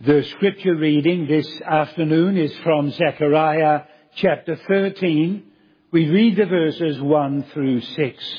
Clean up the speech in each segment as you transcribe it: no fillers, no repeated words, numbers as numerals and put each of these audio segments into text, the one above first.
The scripture reading this afternoon is from Zechariah chapter 13. We read the verses 1 through 6.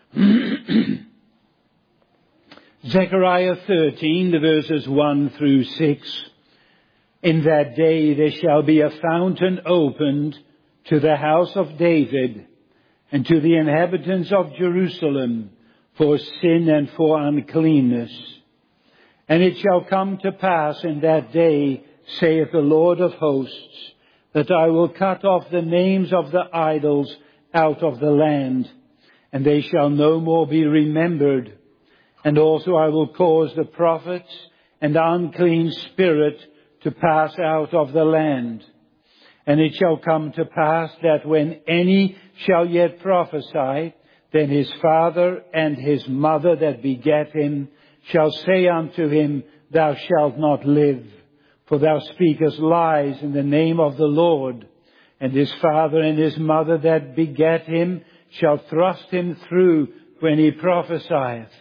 Zechariah 13, the verses 1 through 6. In that day there shall be a fountain opened to the house of David and to the inhabitants of Jerusalem for sin and for uncleanness. And it shall come to pass in that day, saith the Lord of hosts, that I will cut off the names of the idols out of the land, and they shall no more be remembered. And also I will cause the prophets and the unclean spirit to pass out of the land. And it shall come to pass that when any shall yet prophesy, then his father and his mother that begat him shall say unto him, Thou shalt not live, for thou speakest lies in the name of the Lord. And his father and his mother that begat him shall thrust him through when he prophesieth.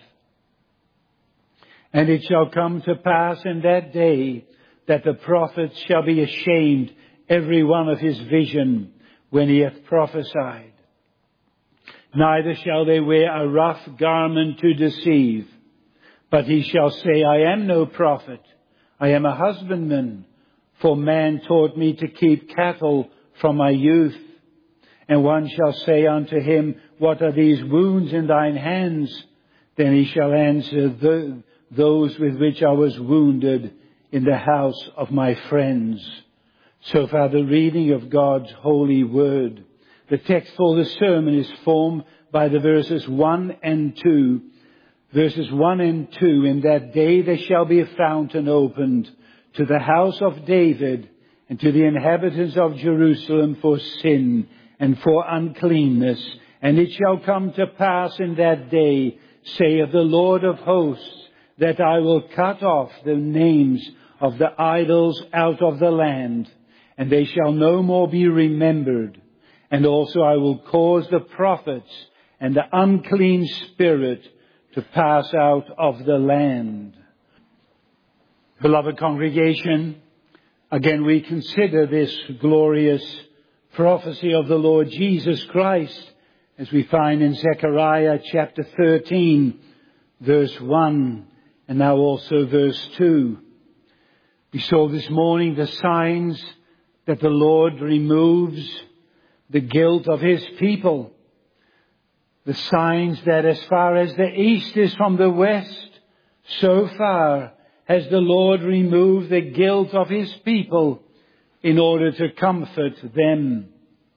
And it shall come to pass in that day that the prophet shall be ashamed every one of his vision when he hath prophesied. Neither shall they wear a rough garment to deceive, but he shall say, I am no prophet, I am a husbandman, for man taught me to keep cattle from my youth. And one shall say unto him, What are these wounds in thine hands? Then he shall answer, Those with which I was wounded in the house of my friends. So far the reading of God's holy word. The text for the sermon is formed by the verses 1 and 2. Verses 1 and 2, In that day there shall be a fountain opened to the house of David and to the inhabitants of Jerusalem for sin and for uncleanness. And it shall come to pass in that day, saith the Lord of hosts, that I will cut off the names of the idols out of the land, and they shall no more be remembered. And also I will cause the prophets and the unclean spirit to pass out of the land. Beloved congregation, again we consider this glorious prophecy of the Lord Jesus Christ as we find in Zechariah chapter 13, verse 1, and now also verse 2. We saw this morning the signs that the Lord removes the guilt of his people. The signs that as far as the east is from the west, so far has the Lord removed the guilt of his people in order to comfort them.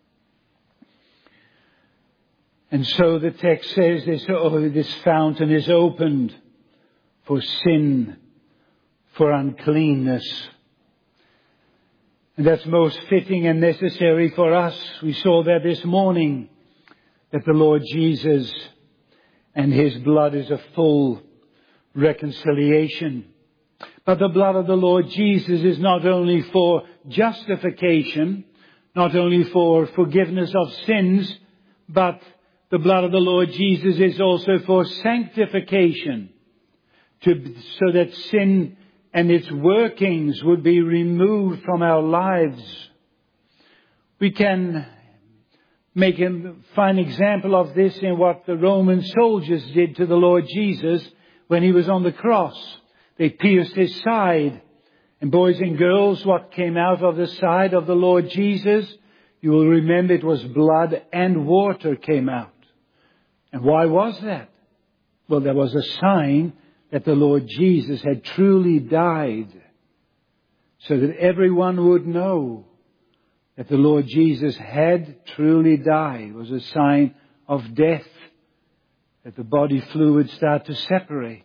And so the text says this fountain is opened for sin, for uncleanness. And that's most fitting and necessary for us. We saw that this morning, that the Lord Jesus and his blood is a full reconciliation. But the blood of the Lord Jesus is not only for justification, not only for forgiveness of sins, but the blood of the Lord Jesus is also for sanctification, so that sin and its workings would be removed from our lives. We can make a fine example of this in what the Roman soldiers did to the Lord Jesus when he was on the cross. They pierced his side. And boys and girls, what came out of the side of the Lord Jesus? You will remember it was blood and water came out. And why was that? Well, there was a sign that the Lord Jesus had truly died, so that everyone would know that the Lord Jesus had truly died. It was a sign of death, that the body fluids start to separate.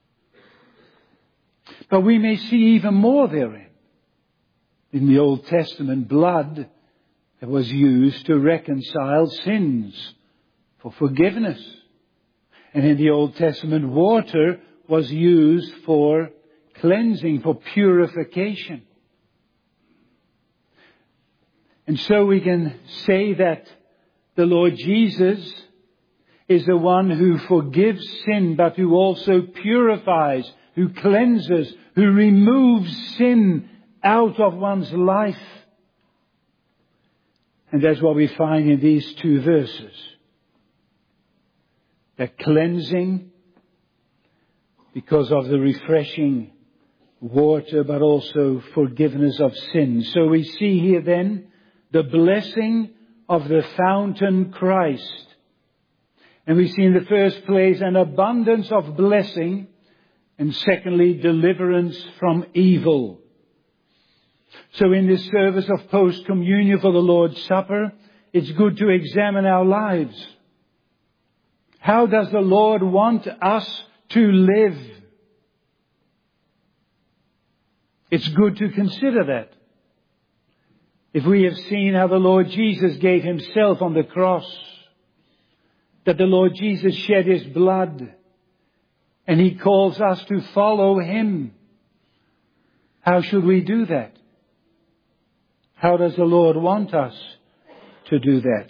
But we may see even more therein. In the Old Testament, blood that was used to reconcile sins, for forgiveness. And in the Old Testament, water was used for cleansing, for purification. And so we can say that the Lord Jesus is the one who forgives sin, but who also purifies, who cleanses, who removes sin out of one's life. And that's what we find in these two verses. The cleansing because of the refreshing water, but also forgiveness of sin. So we see here then the blessing of the fountain Christ. And we see in the first place an abundance of blessing, and secondly, deliverance from evil. So in this service of post-communion for the Lord's Supper, it's good to examine our lives. How does the Lord want us to live? It's good to consider that. If we have seen how the Lord Jesus gave himself on the cross, that the Lord Jesus shed his blood, and he calls us to follow him, how should we do that? How does the Lord want us to do that?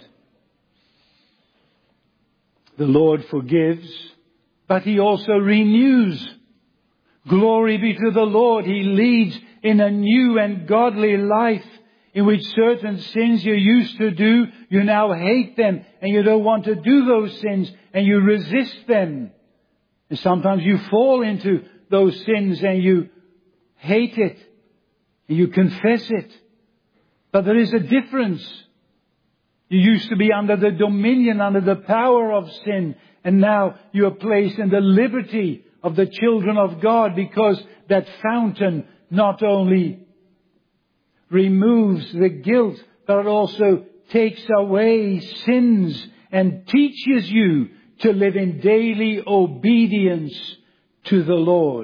The Lord forgives, but he also renews. Glory be to the Lord. He leads in a new and godly life in which certain sins you used to do, you now hate them and you don't want to do those sins and you resist them. And sometimes you fall into those sins and you hate it and you confess it. But there is a difference. You used to be under the dominion, under the power of sin, and now you are placed in the liberty of the children of God, because that fountain not only removes the guilt, but it also takes away sins and teaches you to live in daily obedience to the Lord.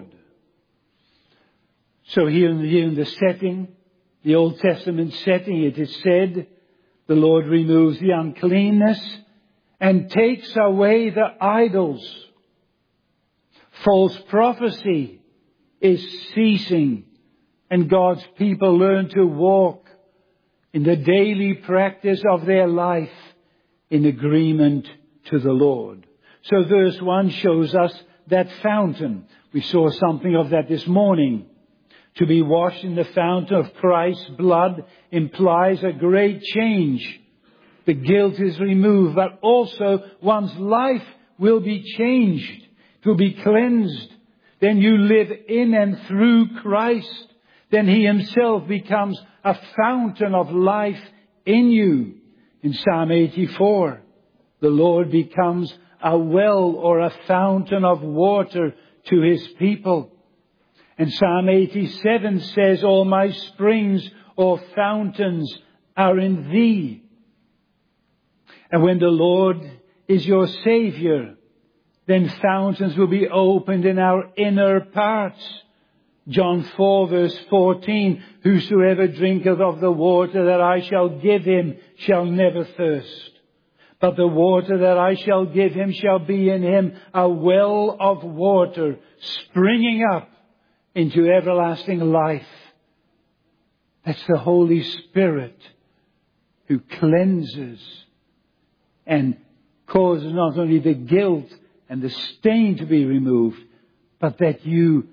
So here in the setting, the Old Testament setting, it is said, the Lord removes the uncleanness and takes away the idols. False prophecy is ceasing, and God's people learn to walk in the daily practice of their life in agreement to the Lord. So verse 1 shows us that fountain. We saw something of that this morning. To be washed in the fountain of Christ's blood implies a great change. The guilt is removed, but also one's life will be changed. It will be cleansed. Then you live in and through Christ. Then He Himself becomes a fountain of life in you. In Psalm 84, the Lord becomes a well or a fountain of water to His people. And Psalm 87 says, all my springs or fountains are in Thee. And when the Lord is your Savior, then fountains will be opened in our inner parts. John 4 verse 14, whosoever drinketh of the water that I shall give him shall never thirst. But the water that I shall give him shall be in him a well of water springing up into everlasting life. That's the Holy Spirit who cleanses and causes not only the guilt and the stain to be removed, but that you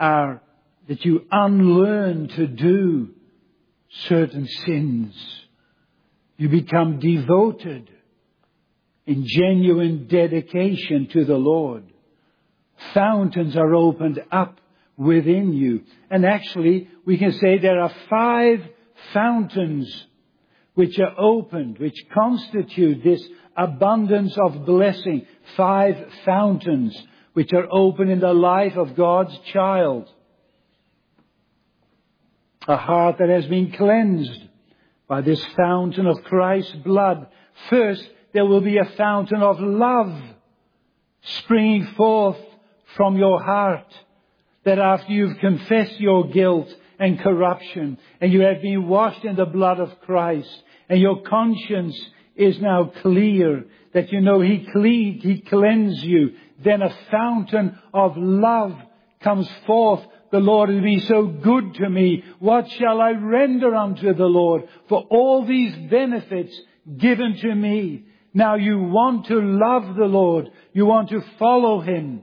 unlearn to do certain sins. You become devoted in genuine dedication to the Lord. Fountains are opened up within you. And actually, we can say there are 5 fountains which are opened, which constitute this abundance of blessing. 5 fountains which are open in the life of God's child. A heart that has been cleansed by this fountain of Christ's blood. First, there will be a fountain of love springing forth from your heart. That after you've confessed your guilt and corruption, and you have been washed in the blood of Christ, and your conscience is now clear, that you know He cleansed you, then a fountain of love comes forth. The Lord has been so good to me. What shall I render unto the Lord for all these benefits given to me? Now you want to love the Lord. You want to follow Him.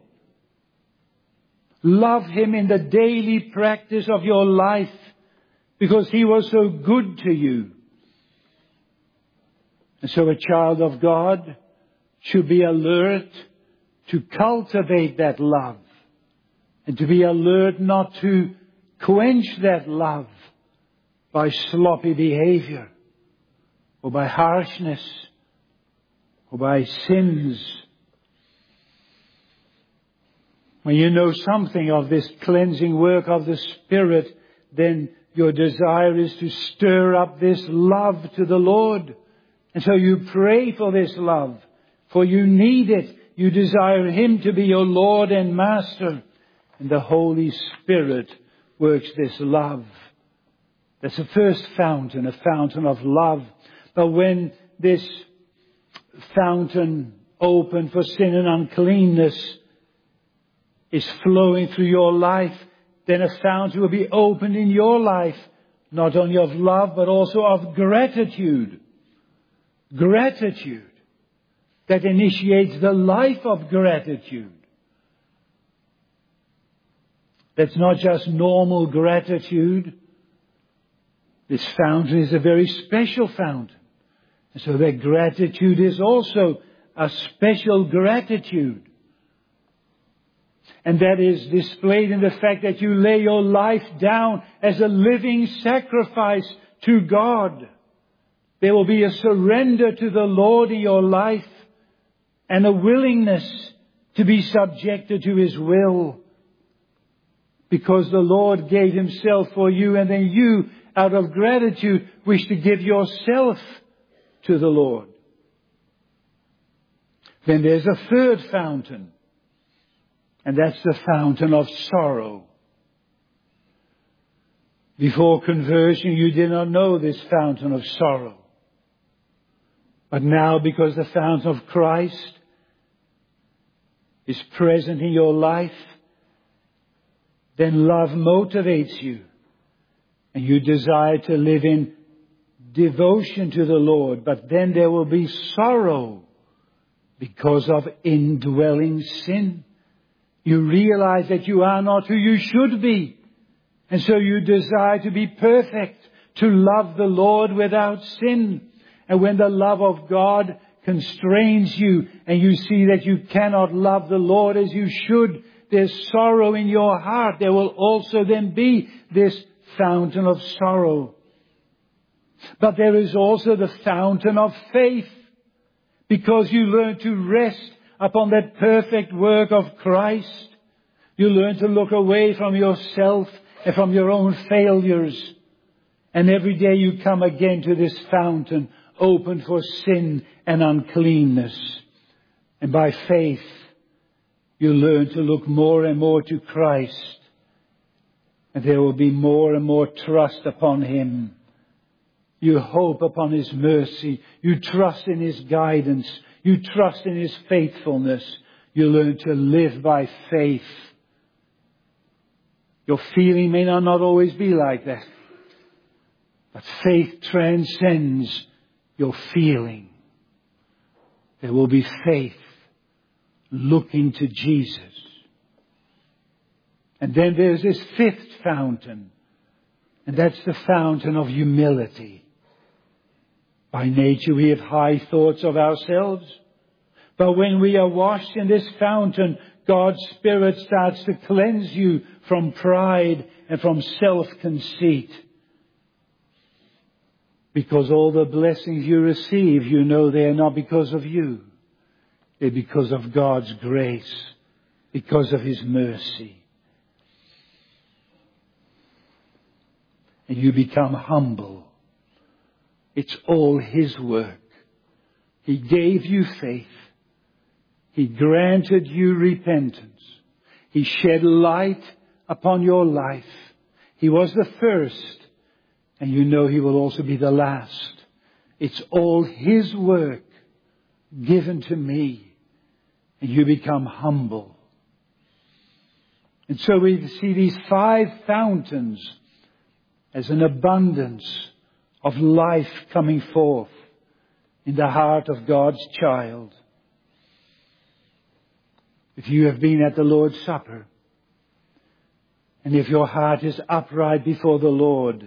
Love Him in the daily practice of your life because He was so good to you. And so a child of God should be alert to cultivate that love and to be alert not to quench that love by sloppy behavior or by harshness or by sins. When you know something of this cleansing work of the Spirit, then your desire is to stir up this love to the Lord. And so you pray for this love, for you need it. You desire Him to be your Lord and Master. And the Holy Spirit works this love. That's the first fountain, a fountain of love. But when this fountain open for sin and uncleanness is flowing through your life, then a fountain will be opened in your life, not only of love, but also of gratitude. Gratitude that initiates the life of gratitude. That's not just normal gratitude. This fountain is a very special fountain. And so that gratitude is also a special gratitude. And that is displayed in the fact that you lay your life down as a living sacrifice to God. There will be a surrender to the Lord in your life and a willingness to be subjected to His will. Because the Lord gave Himself for you, and then you, out of gratitude, wish to give yourself to the Lord. Then there's a third fountain. And that's the fountain of sorrow. Before conversion, you did not know this fountain of sorrow. But now, because the fountain of Christ is present in your life, then love motivates you. And you desire to live in devotion to the Lord. But then there will be sorrow because of indwelling sin. You realize that you are not who you should be. And so you desire to be perfect, to love the Lord without sin. And when the love of God constrains you and you see that you cannot love the Lord as you should, there's sorrow in your heart. There will also then be this fountain of sorrow. But there is also the fountain of faith, because you learn to rest upon that perfect work of Christ. You learn to look away from yourself and from your own failures. And every day you come again to this fountain open for sin and uncleanness. And by faith, you learn to look more and more to Christ. And there will be more and more trust upon Him. You hope upon His mercy. You trust in His guidance. You trust in His faithfulness. You learn to live by faith. Your feeling may not always be like that. But faith transcends your feeling. There will be faith looking to Jesus. And then there's this fifth fountain. And that's the fountain of humility. By nature we have high thoughts of ourselves. But when we are washed in this fountain, God's Spirit starts to cleanse you from pride and from self-conceit. Because all the blessings you receive, you know they are not because of you. They're because of God's grace, because of His mercy. And you become humble. It's all His work. He gave you faith. He granted you repentance. He shed light upon your life. He was the first, and you know He will also be the last. It's all His work given to me, and you become humble. And so we see these 5 fountains as an abundance of life coming forth. in the heart of God's child. If you have been at the Lord's Supper, and if your heart is upright before the Lord,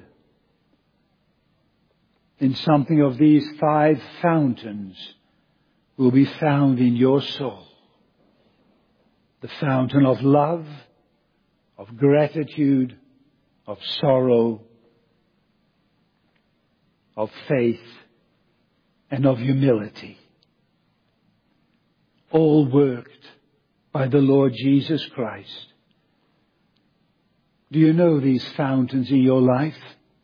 then something of these 5 fountains will be found in your soul. The fountain of love, of gratitude, of sorrow, of faith, and of humility. All worked by the Lord Jesus Christ. Do you know these fountains in your life?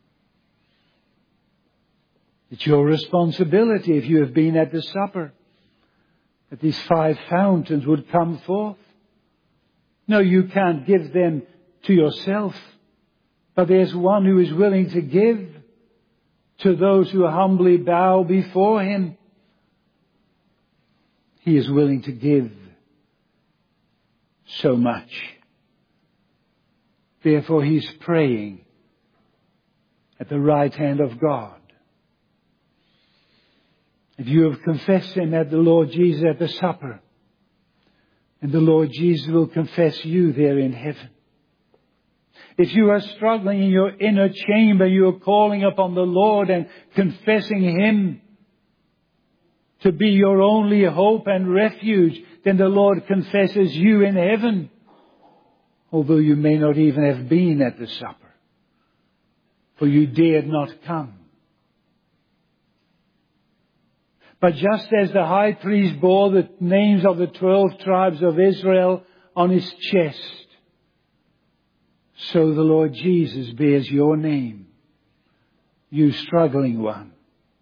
It's your responsibility, if you have been at the supper, that these 5 fountains would come forth. No, you can't give them to yourself, but there's one who is willing to give to those who humbly bow before Him. He is willing to give so much. Therefore, He's praying at the right hand of God. If you have confessed Him at the Lord Jesus at the supper, and the Lord Jesus will confess you there in heaven. If you are struggling in your inner chamber, you are calling upon the Lord and confessing Him to be your only hope and refuge, then the Lord confesses you in heaven, although you may not even have been at the supper, for you dared not come. But just as the high priest bore the names of the 12 tribes of Israel on his chest, so the Lord Jesus bears your name, you struggling one.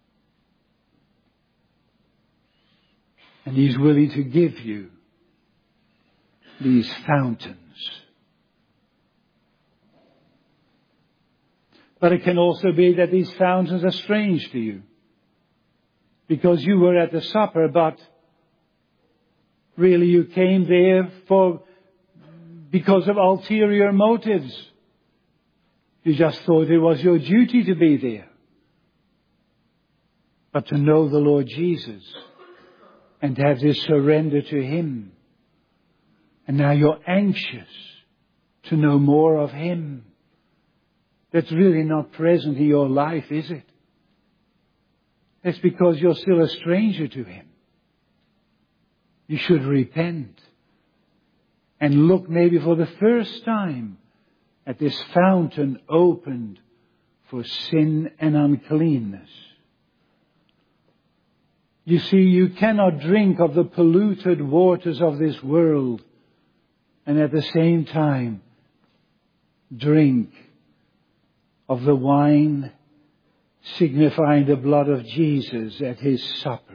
And He's willing to give you these fountains. But it can also be that these fountains are strange to you, because you were at the supper, but really you came there because of ulterior motives. You just thought it was your duty to be there. But to know the Lord Jesus and to have this surrender to Him. And now you're anxious to know more of Him. That's really not present in your life, is it? It's because you're still a stranger to Him. You should repent and look maybe for the first time at this fountain opened for sin and uncleanness. You see, you cannot drink of the polluted waters of this world and at the same time drink of the wine signifying the blood of Jesus at His supper.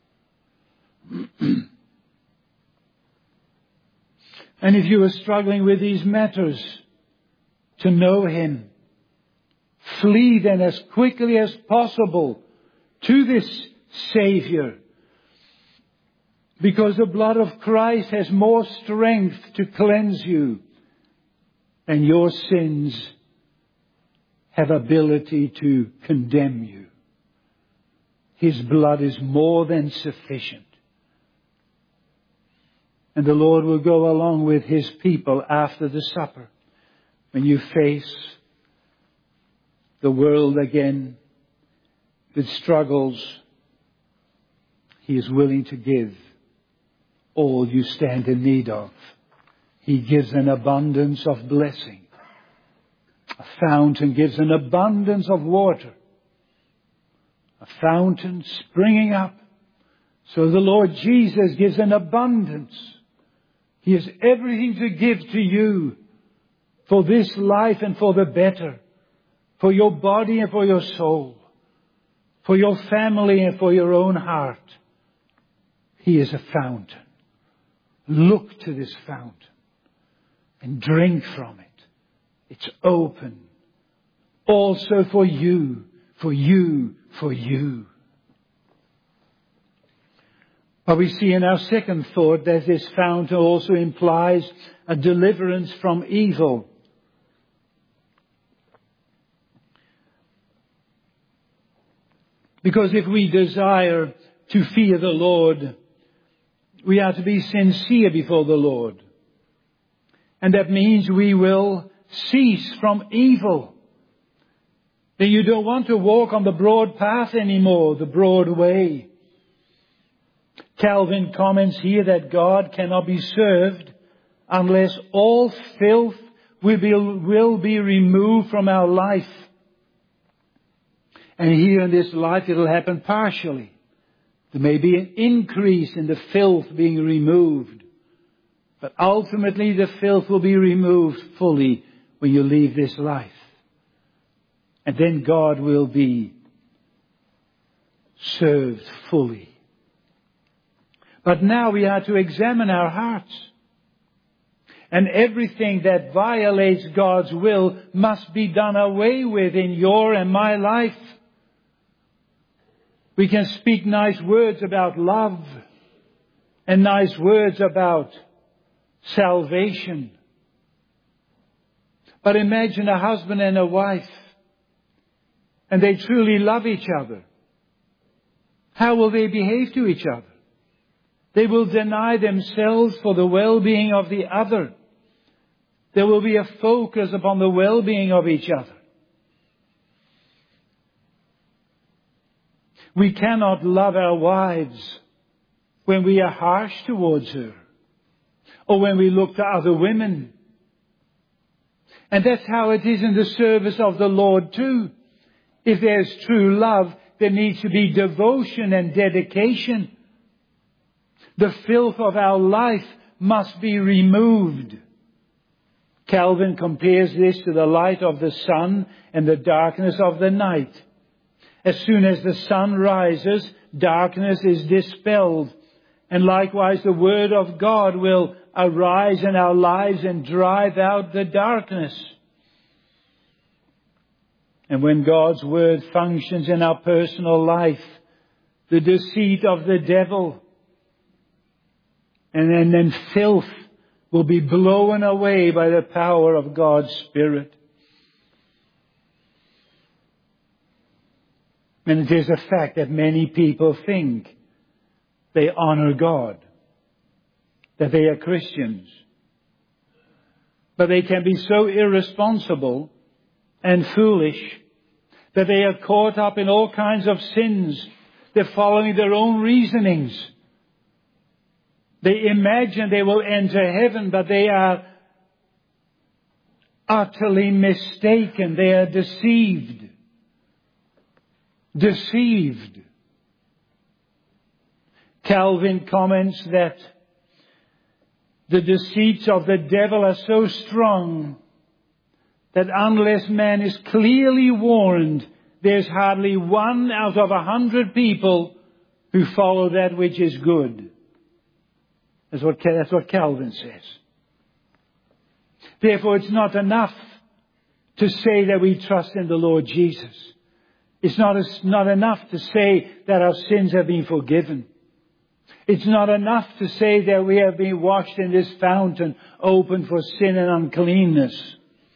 And if you are struggling with these matters, to know Him, flee then as quickly as possible to this Savior, because the blood of Christ has more strength to cleanse you than your sins have ability to condemn you. His blood is more than sufficient. And the Lord will go along with His people after the supper. When you face the world again with struggles, He is willing to give all you stand in need of. He gives an abundance of blessing. A fountain gives an abundance of water. A fountain springing up. So the Lord Jesus gives an abundance. He has everything to give to you for this life and for the better. For your body and for your soul. For your family and for your own heart. He is a fountain. Look to this fountain and drink from it. It's open. Also for you, for you, for you. But we see in our second thought that this fountain also implies a deliverance from evil. Because if we desire to fear the Lord, we are to be sincere before the Lord. And that means we will cease from evil. Then you don't want to walk on the broad path anymore, the broad way. Calvin comments here that God cannot be served unless all filth will be removed from our life. And here in this life it will happen partially. There may be an increase in the filth being removed. But ultimately the filth will be removed fully when you leave this life. And then God will be served fully. But now we are to examine our hearts. And everything that violates God's will must be done away with in your and my life. We can speak nice words about love and nice words about salvation. But imagine a husband and a wife, and they truly love each other. How will they behave to each other? They will deny themselves for the well-being of the other. There will be a focus upon the well-being of each other. We cannot love our wives when we are harsh towards her, or when we look to other women. And that's how it is in the service of the Lord too. If there's true love, there needs to be devotion and dedication. The filth of our life must be removed. Calvin compares this to the light of the sun and the darkness of the night. As soon as the sun rises, darkness is dispelled. And likewise the Word of God will arise in our lives and drive out the darkness. And when God's Word functions in our personal life, the deceit of the devil and then filth will be blown away by the power of God's Spirit. And it is a fact that many people think they honor God, that they are Christians. But they can be so irresponsible and foolish that they are caught up in all kinds of sins. They're following their own reasonings. They imagine they will enter heaven, but they are utterly mistaken. They are deceived. Deceived. Calvin comments that the deceits of the devil are so strong that unless man is clearly warned, there's hardly 1 out of 100 people who follow that which is good. That's what Calvin says. Therefore, it's not enough to say that we trust in the Lord Jesus. It's not enough to say that our sins have been forgiven. It's not enough to say that we have been washed in this fountain open for sin and uncleanness.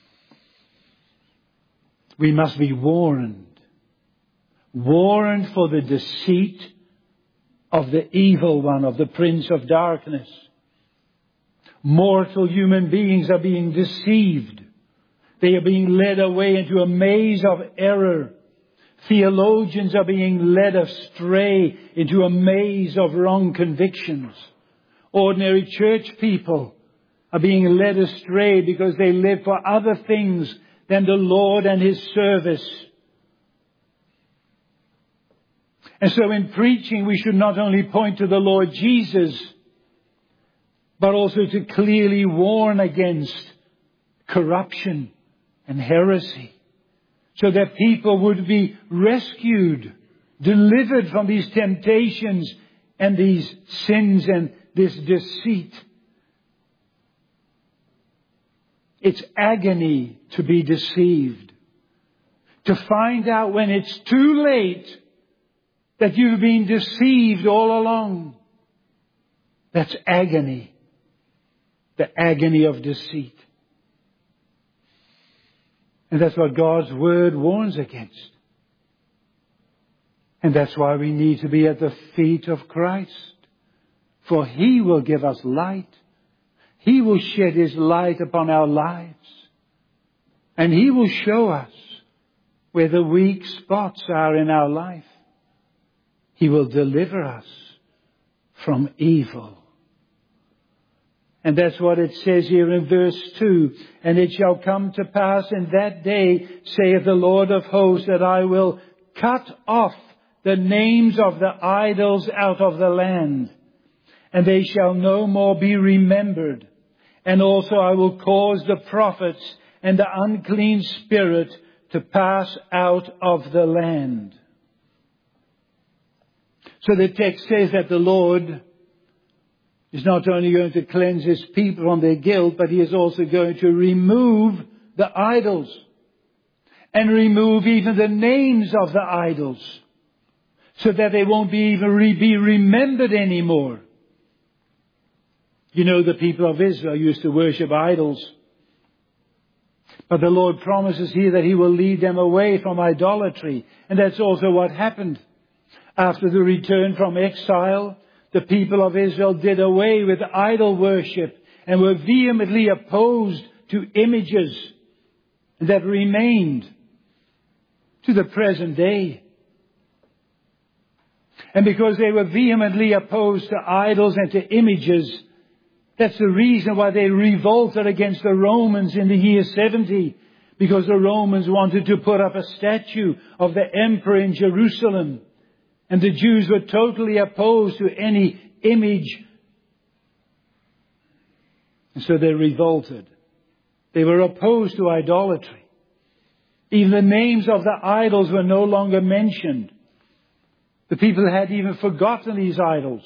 We must be warned. Warned for the deceit of the evil one, of the prince of darkness. Mortal human beings are being deceived. They are being led away into a maze of error. Theologians are being led astray into a maze of wrong convictions. Ordinary church people are being led astray because they live for other things than the Lord and His service. And so in preaching, we should not only point to the Lord Jesus, but also to clearly warn against corruption and heresy, so that people would be rescued, delivered from these temptations and these sins and this deceit. It's agony to be deceived. To find out when it's too late that you've been deceived all along. That's agony. The agony of deceit. And that's what God's Word warns against. And that's why we need to be at the feet of Christ. For He will give us light. He will shed His light upon our lives. And He will show us where the weak spots are in our life. He will deliver us from evil. And that's what it says here in verse 2. And it shall come to pass in that day, saith the Lord of hosts, that I will cut off the names of the idols out of the land, and they shall no more be remembered. And also I will cause the prophets and the unclean spirit to pass out of the land. So the text says that the Lord is not only going to cleanse His people from their guilt, but He is also going to remove the idols and remove even the names of the idols so that they won't be remembered anymore. You know, the people of Israel used to worship idols. But the Lord promises here that He will lead them away from idolatry. And that's also what happened. After the return from exile, the people of Israel did away with idol worship and were vehemently opposed to images that remained to the present day. And because they were vehemently opposed to idols and to images, that's the reason why they revolted against the Romans in the year 70. Because the Romans wanted to put up a statue of the emperor in Jerusalem. And the Jews were totally opposed to any image. And so they revolted. They were opposed to idolatry. Even the names of the idols were no longer mentioned. The people had even forgotten these idols.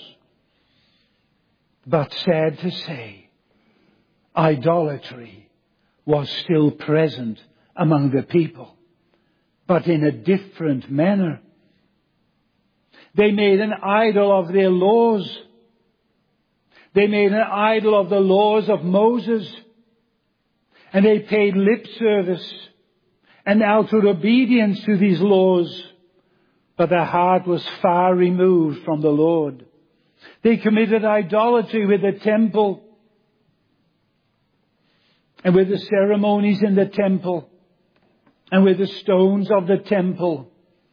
But sad to say, idolatry was still present among the people, but in a different manner. They made an idol of their laws. They made an idol of the laws of Moses. And they paid lip service and outward obedience to these laws. But their heart was far removed from the Lord. They committed idolatry with the temple and with the ceremonies in the temple and with the stones of the temple.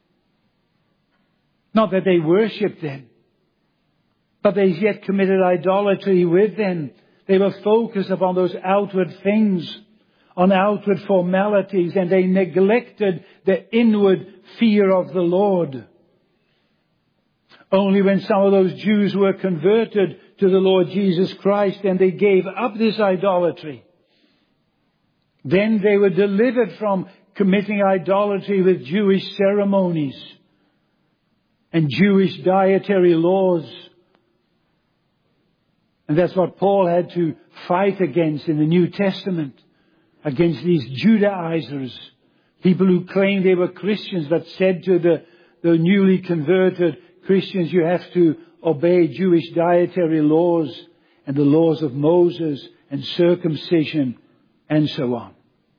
Not that they worshipped them, but they yet committed idolatry with them. They were focused upon those outward things, on outward formalities, and they neglected the inward fear of the Lord. Only when some of those Jews were converted to the Lord Jesus Christ and they gave up this idolatry, then they were delivered from committing idolatry with Jewish ceremonies and Jewish dietary laws. And that's what Paul had to fight against in the New Testament, against these Judaizers, people who claimed they were Christians but said to the newly converted Christians, you have to obey Jewish dietary laws and the laws of Moses and circumcision and so on.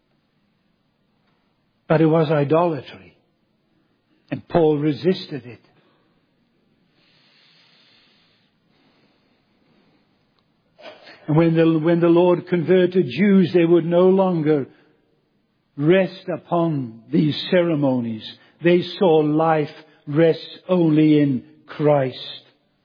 But it was idolatry. And Paul resisted it. And when the Lord converted Jews, they would no longer rest upon these ceremonies. They saw life rests only in Christ.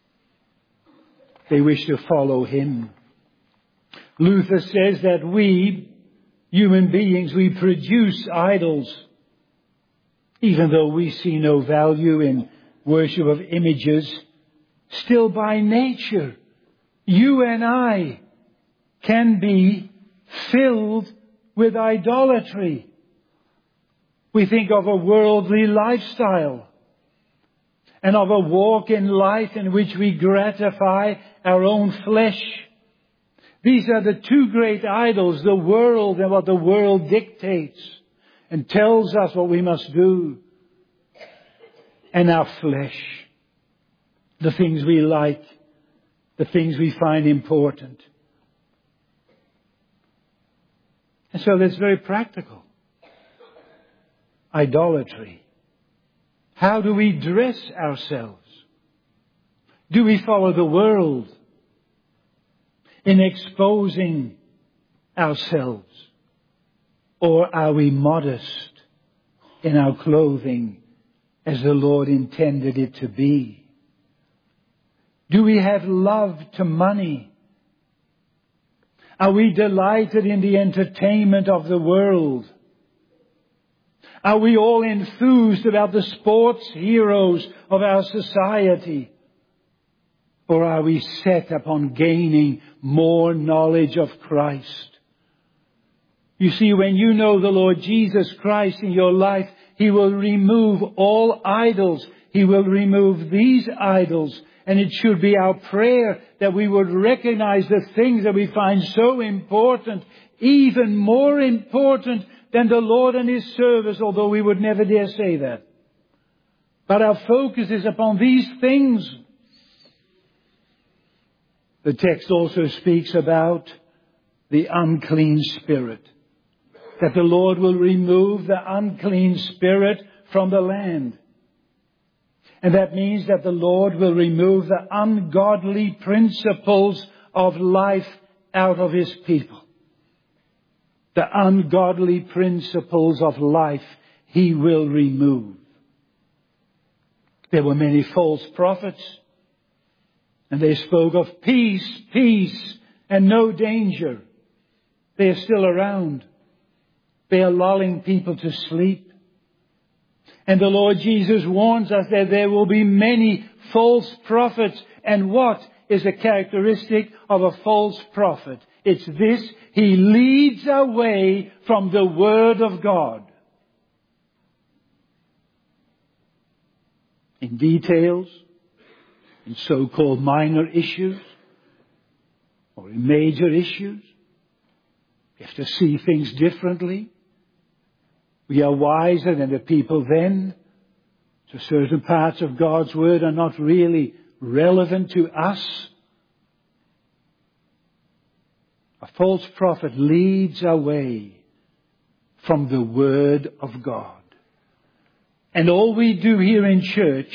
They wish to follow Him. Luther says that we, human beings, we produce idols. Even though we see no value in worship of images, still by nature, you and I can be filled with idolatry. We think of a worldly lifestyle and of a walk in life in which we gratify our own flesh. These are the two great idols, the world and what the world dictates and tells us what we must do. And our flesh, the things we like, the things we find important. And so that's very practical. Idolatry. How do we dress ourselves? Do we follow the world in exposing ourselves? Or are we modest in our clothing as the Lord intended it to be? Do we have love to money? Are we delighted in the entertainment of the world? Are we all enthused about the sports heroes of our society? Or are we set upon gaining more knowledge of Christ? You see, when you know the Lord Jesus Christ in your life, He will remove all idols. He will remove these idols. And it should be our prayer that we would recognize the things that we find so important, even more important than the Lord and His service, although we would never dare say that. But our focus is upon these things. The text also speaks about the unclean spirit. That the Lord will remove the unclean spirit from the land. And that means that the Lord will remove the ungodly principles of life out of His people. The ungodly principles of life He will remove. There were many false prophets. And they spoke of peace, peace, and no danger. They are still around. They are lulling people to sleep. And the Lord Jesus warns us that there will be many false prophets. And what is a characteristic of a false prophet? It's this: he leads away from the Word of God. In details, in so-called minor issues, or in major issues, we have to see things differently. We are wiser than the people then. So certain parts of God's Word are not really relevant to us. A false prophet leads away from the Word of God. And all we do here in church,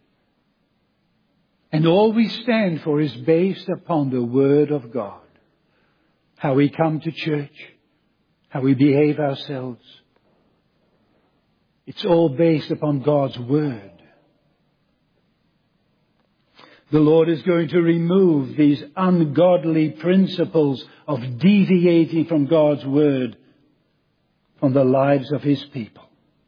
and all we stand for, is based upon the Word of God. How we come to church, how we behave ourselves. It's all based upon God's Word. The Lord is going to remove these ungodly principles of deviating from God's Word from the lives of His people.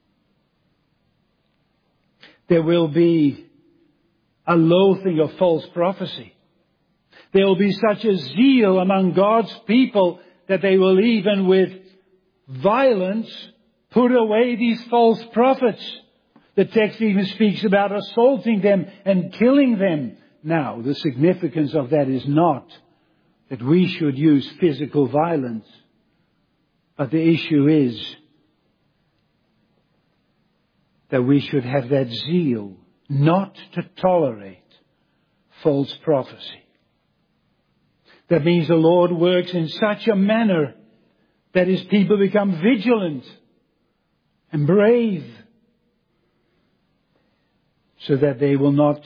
There will be a loathing of false prophecy. There will be such a zeal among God's people that they will even with violence put away these false prophets. The text even speaks about assaulting them and killing them. Now, the significance of that is not that we should use physical violence. But the issue is that we should have that zeal not to tolerate false prophecy. That means the Lord works in such a manner that His people become vigilant and brave, so that they will not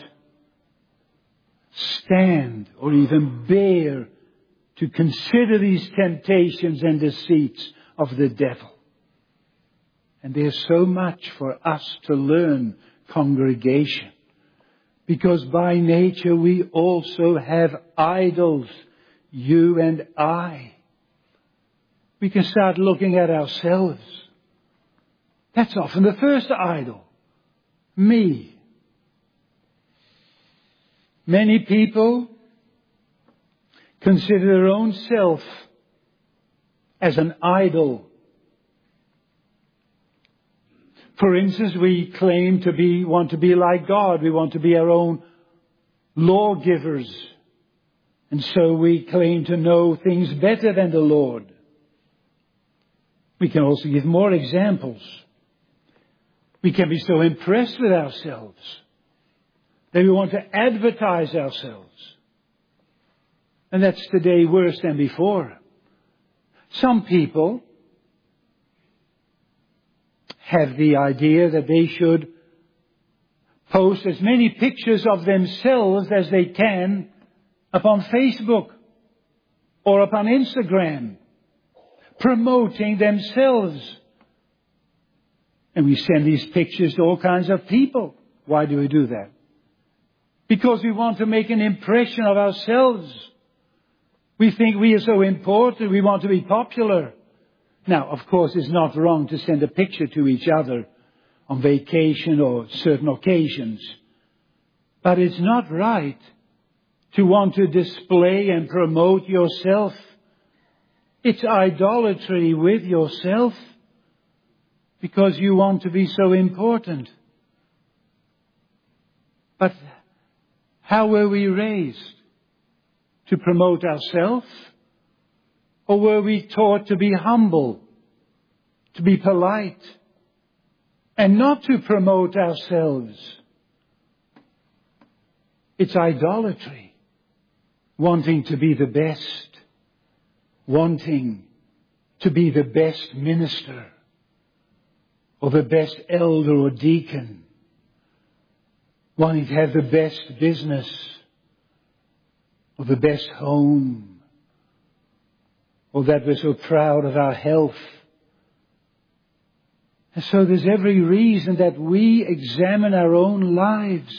stand or even bear to consider these temptations and deceits of the devil. And there's so much for us to learn, congregation, because by nature we also have idols, you and I. We can start looking at ourselves. That's often the first idol. Me. Many people consider their own self as an idol. For instance, we claim to want to be like God. We want to be our own lawgivers. And so we claim to know things better than the Lord. We can also give more examples. We can be so impressed with ourselves that we want to advertise ourselves. And that's today worse than before. Some people have the idea that they should post as many pictures of themselves as they can upon Facebook or upon Instagram, promoting themselves. And we send these pictures to all kinds of people. Why do we do that? Because we want to make an impression of ourselves. We think we are so important, we want to be popular. Now, of course, it's not wrong to send a picture to each other on vacation or certain occasions. But it's not right to want to display and promote yourself. It's idolatry with yourself because you want to be so important. But how were we raised? To promote ourselves? Or were we taught to be humble, to be polite, and not to promote ourselves? It's idolatry, wanting to be the best, wanting to be the best minister, or the best elder or deacon, wanting to have the best business, or the best home, or that we're so proud of our health. And so there's every reason that we examine our own lives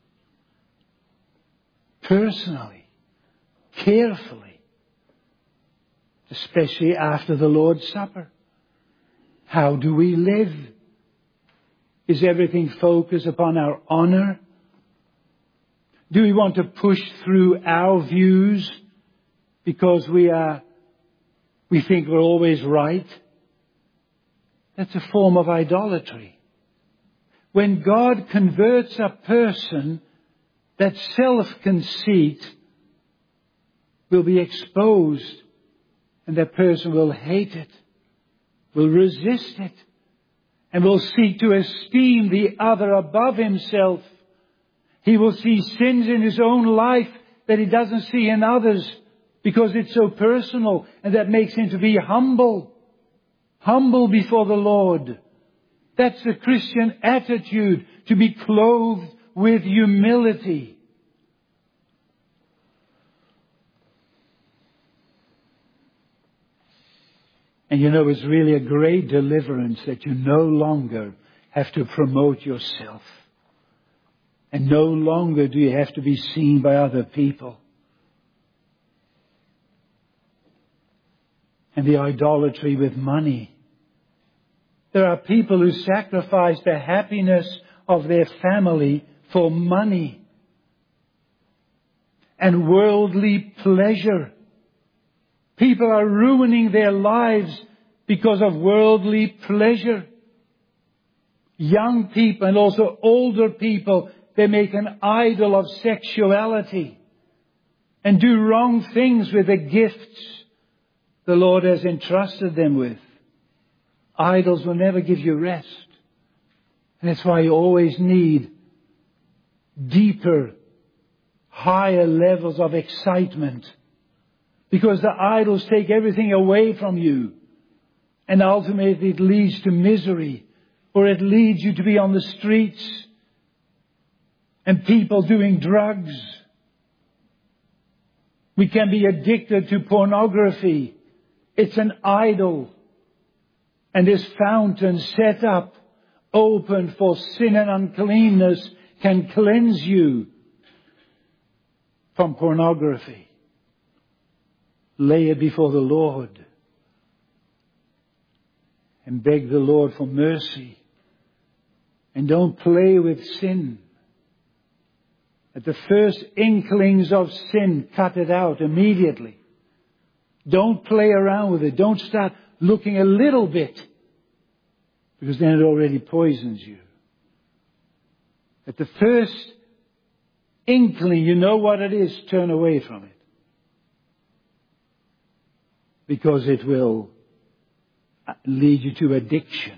personally, carefully, especially after the Lord's Supper. How do we live? Is everything focused upon our honor? Do we want to push through our views because we think we're always right? That's a form of idolatry. When God converts a person, that self-conceit will be exposed, and that person will hate it, will resist it, and will seek to esteem the other above himself. He will see sins in his own life that he doesn't see in others because it's so personal, and that makes him to be humble before the Lord. That's the Christian attitude, to be clothed with humility. And you know, it's really a great deliverance that you no longer have to promote yourself. And no longer do you have to be seen by other people. And the idolatry with money. There are people who sacrifice the happiness of their family for money and worldly pleasure. People are ruining their lives because of worldly pleasure. Young people and also older people, they make an idol of sexuality and do wrong things with the gifts the Lord has entrusted them with. Idols will never give you rest. And that's why you always need deeper, higher levels of excitement. Because the idols take everything away from you. And ultimately it leads to misery. Or it leads you to be on the streets. And people doing drugs. We can be addicted to pornography. It's an idol. And this fountain set up, open for sin and uncleanness, can cleanse you from pornography. Lay it before the Lord and beg the Lord for mercy. And don't play with sin. At the first inklings of sin, cut it out immediately. Don't play around with it. Don't start looking a little bit, because then it already poisons you. At the first inkling, you know what it is, turn away from it. Because it will lead you to addiction.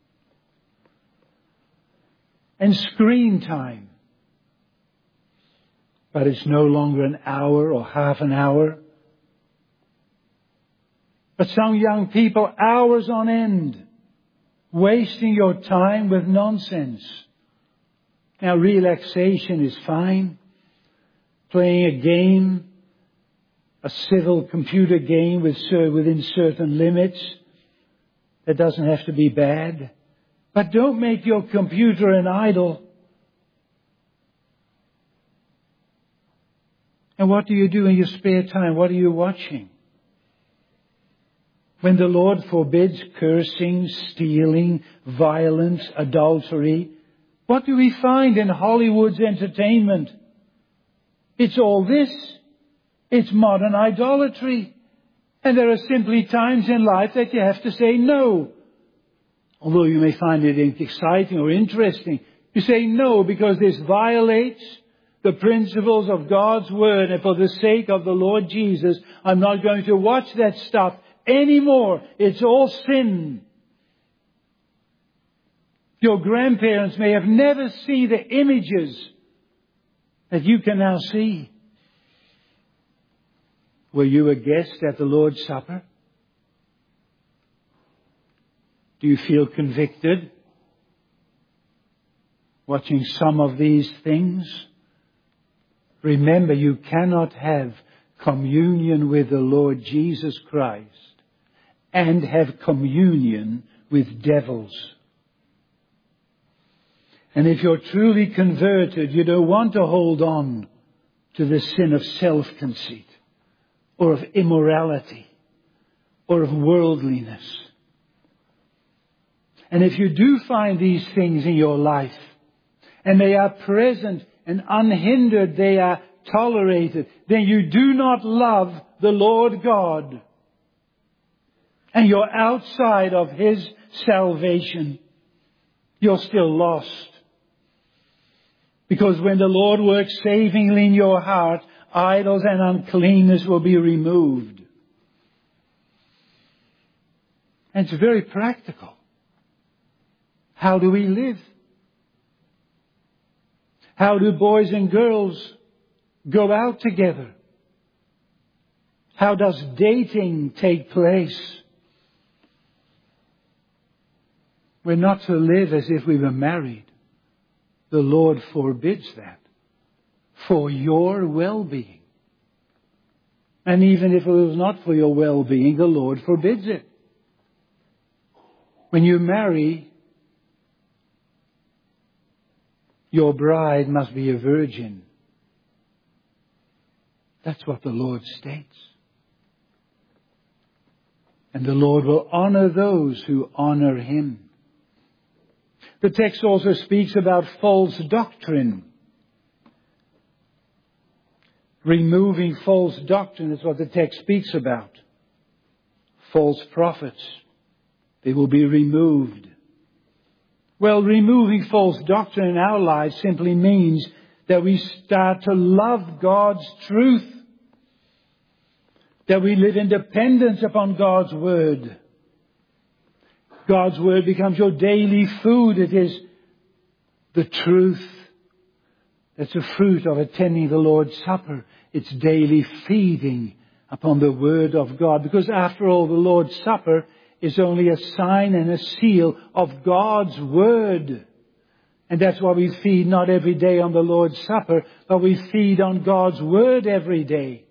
And screen time. But it's no longer an hour or half an hour. But some young people, hours on end, wasting your time with nonsense. Now, relaxation is fine. Playing a game, a civil computer game within certain limits, that doesn't have to be bad. But don't make your computer an idol. And what do you do in your spare time? What are you watching? When the Lord forbids cursing, stealing, violence, adultery, what do we find in Hollywood's entertainment? It's all this. It's modern idolatry. And there are simply times in life that you have to say no. Although you may find it exciting or interesting, you say no because this violates the principles of God's Word, and for the sake of the Lord Jesus, I'm not going to watch that stuff anymore. It's all sin. Your grandparents may have never seen the images that you can now see. Were you a guest at the Lord's Supper? Do you feel convicted watching some of these things? Remember, you cannot have communion with the Lord Jesus Christ and have communion with devils. And if you're truly converted, you don't want to hold on to the sin of self-conceit or of immorality or of worldliness. And if you do find these things in your life, and they are present and unhindered, they are tolerated, then you do not love the Lord God. And you're outside of His salvation. You're still lost. Because when the Lord works savingly in your heart, idols and uncleanness will be removed. And it's very practical. How do we live? How do boys and girls go out together? How does dating take place? We're not to live as if we were married. The Lord forbids that for your well-being. And even if it was not for your well-being, the Lord forbids it. When you marry, your bride must be a virgin. That's what the Lord states. And the Lord will honor those who honor Him. The text also speaks about false doctrine. Removing false doctrine is what the text speaks about. False prophets, they will be removed. Well, removing false doctrine in our lives simply means that we start to love God's truth. That we live in dependence upon God's Word. God's Word becomes your daily food. It is the truth. That's a fruit of attending the Lord's Supper. It's daily feeding upon the Word of God. Because after all, the Lord's Supper is only a sign and a seal of God's Word. And that's why we feed not every day on the Lord's Supper, but we feed on God's Word every day.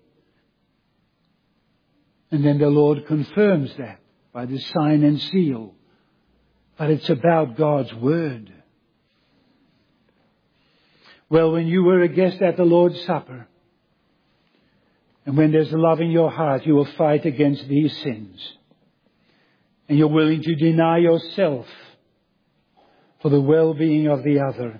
And then the Lord confirms that by the sign and seal. But it's about God's Word. Well, when you were a guest at the Lord's Supper, and when there's love in your heart, you will fight against these sins. And you're willing to deny yourself for the well-being of the other.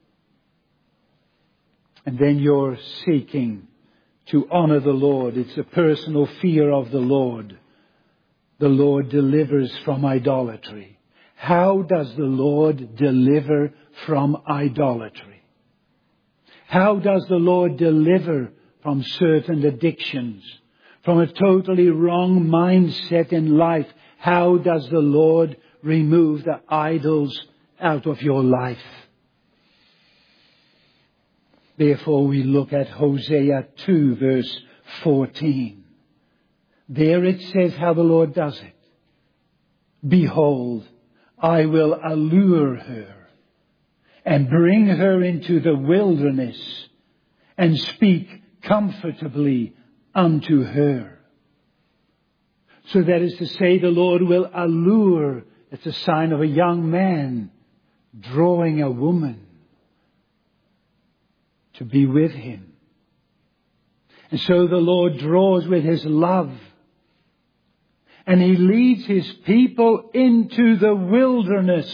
And then you're seeking to honor the Lord. It's a personal fear of the Lord. The Lord delivers from idolatry. How does the Lord deliver from idolatry? How does the Lord deliver from certain addictions? From a totally wrong mindset in life? How does the Lord remove the idols out of your life? Therefore, we look at Hosea 2, verse 14. There it says how the Lord does it. Behold, I will allure her, and bring her into the wilderness, and speak comfortably unto her. So that is to say, the Lord will allure. It's a sign of a young man drawing a woman to be with him. And so the Lord draws with His love. And He leads His people into the wilderness.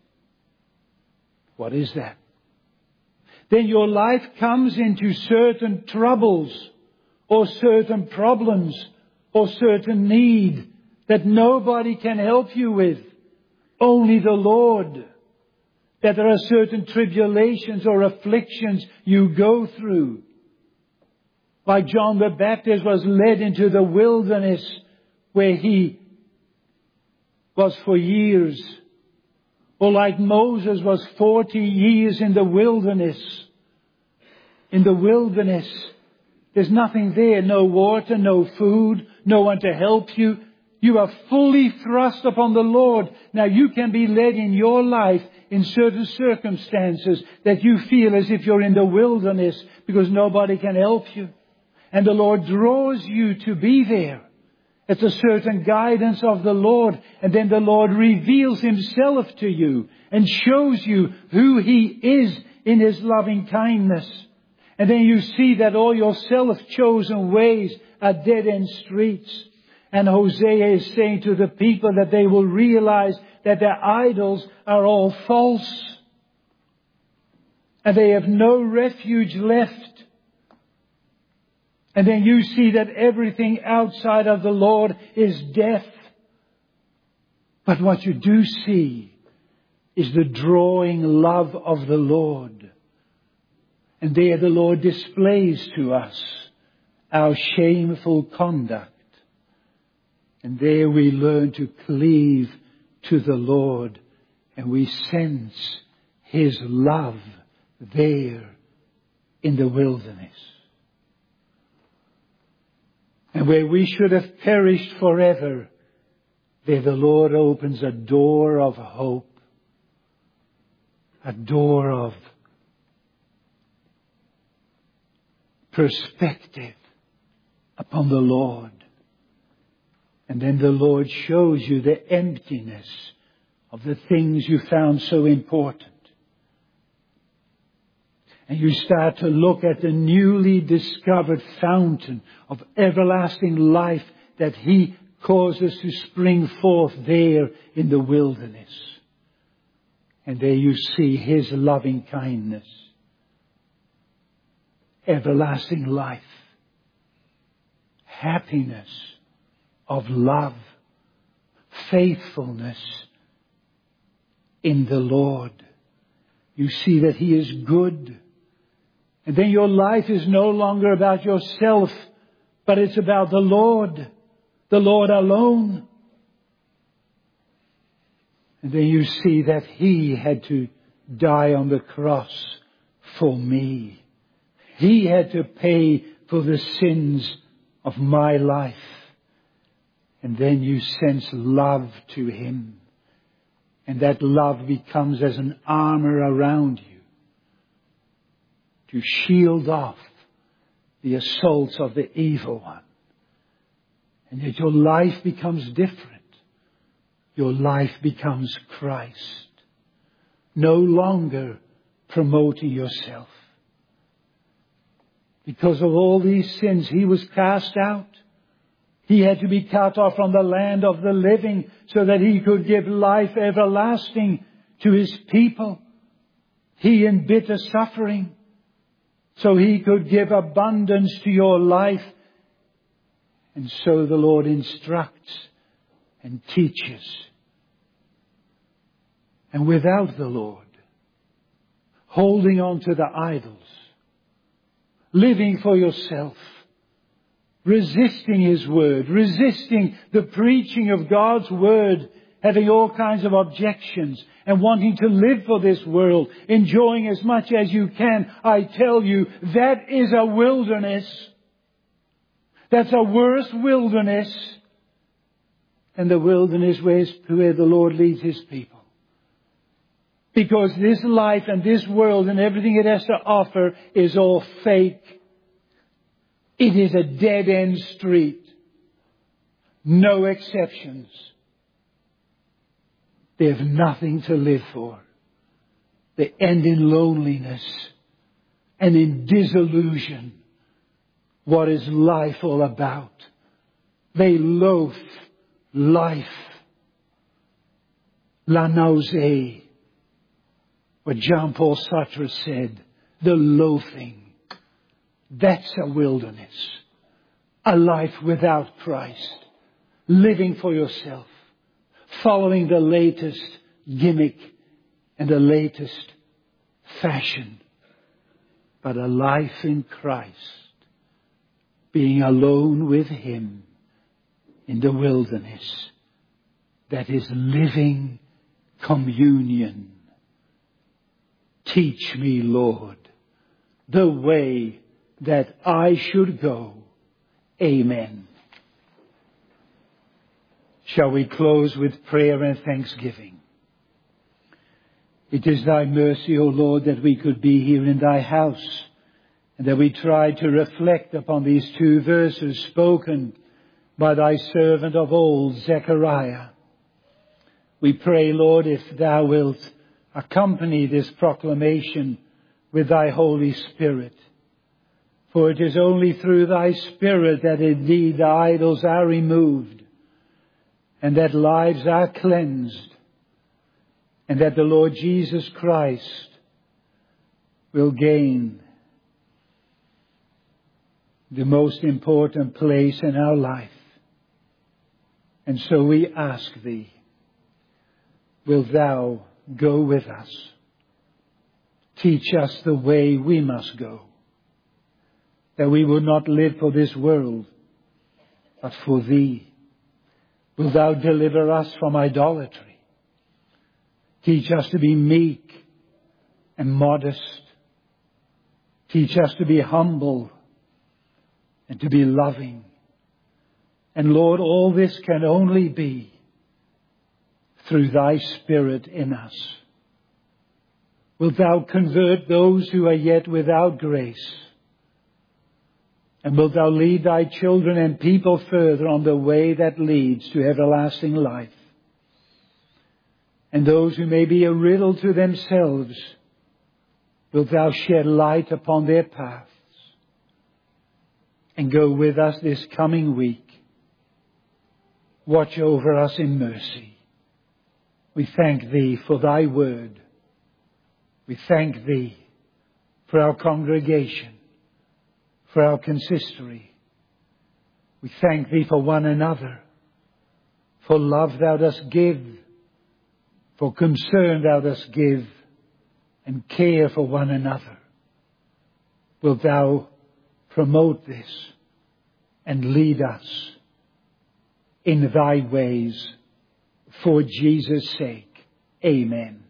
What is that? Then your life comes into certain troubles, or certain problems, or certain need that nobody can help you with. Only the Lord. That there are certain tribulations or afflictions you go through. Like John the Baptist was led into the wilderness where he was for years. Or like Moses was 40 years in the wilderness. In the wilderness, there's nothing there. No water, no food, no one to help you. You are fully thrust upon the Lord. Now you can be led in your life in certain circumstances that you feel as if you're in the wilderness because nobody can help you. And the Lord draws you to be there. It's a certain guidance of the Lord. And then the Lord reveals Himself to you and shows you who He is in His loving kindness. And then you see that all your self-chosen ways are dead-end streets. And Hosea is saying to the people that they will realize that their idols are all false. And they have no refuge left. And then you see that everything outside of the Lord is death. But what you do see is the drawing love of the Lord. And there the Lord displays to us our shameful conduct. And there we learn to cleave to the Lord. And we sense His love there in the wilderness. And where we should have perished forever, there the Lord opens a door of hope. A door of perspective upon the Lord. And then the Lord shows you the emptiness of the things you found so important. And you start to look at the newly discovered fountain of everlasting life that He causes to spring forth there in the wilderness. And there you see His loving kindness. Everlasting life. Happiness of love. Faithfulness in the Lord. You see that He is good. And then your life is no longer about yourself, but it's about the Lord alone. And then you see that He had to die on the cross for me. He had to pay for the sins of my life. And then you sense love to Him. And that love becomes as an armor around you to shield off the assaults of the evil one. And yet your life becomes different. Your life becomes Christ. No longer promoting yourself. Because of all these sins, He was cast out. He had to be cut off from the land of the living so that He could give life everlasting to His people. He in bitter suffering. So He could give abundance to your life. And so the Lord instructs and teaches. And without the Lord, holding on to the idols, living for yourself, resisting His Word, resisting the preaching of God's Word, having all kinds of objections and wanting to live for this world, enjoying as much as you can, I tell you, that is a wilderness. That's a worse wilderness than the wilderness where the Lord leads His people. Because this life and this world and everything it has to offer is all fake. It is a dead-end street. No exceptions. They have nothing to live for. They end in loneliness and in disillusion. What is life all about? They loathe life. La nausée. What Jean-Paul Sartre said, the loathing. That's a wilderness. A life without Christ. Living for yourself. Following the latest gimmick and the latest fashion. But a life in Christ. Being alone with Him in the wilderness. That is living communion. Teach me, Lord, the way that I should go. Amen. Shall we close with prayer and thanksgiving? It is Thy mercy, O Lord, that we could be here in Thy house, and that we try to reflect upon these 2 verses spoken by Thy servant of old, Zechariah. We pray, Lord, if Thou wilt accompany this proclamation with Thy Holy Spirit. For it is only through Thy Spirit that indeed the idols are removed, and that lives are cleansed, and that the Lord Jesus Christ will gain the most important place in our life. And so we ask Thee, wilt Thou go with us? Teach us the way we must go, that we will not live for this world, but for Thee. Wilt Thou deliver us from idolatry? Teach us to be meek and modest. Teach us to be humble and to be loving. And Lord, all this can only be through Thy Spirit in us. Wilt Thou convert those who are yet without grace? And wilt Thou lead Thy children and people further on the way that leads to everlasting life? And those who may be a riddle to themselves, wilt Thou shed light upon their paths? And go with us this coming week. Watch over us in mercy. We thank Thee for Thy word. We thank Thee for our congregation, for our consistory. We thank Thee for one another, for love Thou dost give, for concern Thou dost give, and care for one another. Wilt Thou promote this and lead us in Thy ways for Jesus' sake. Amen.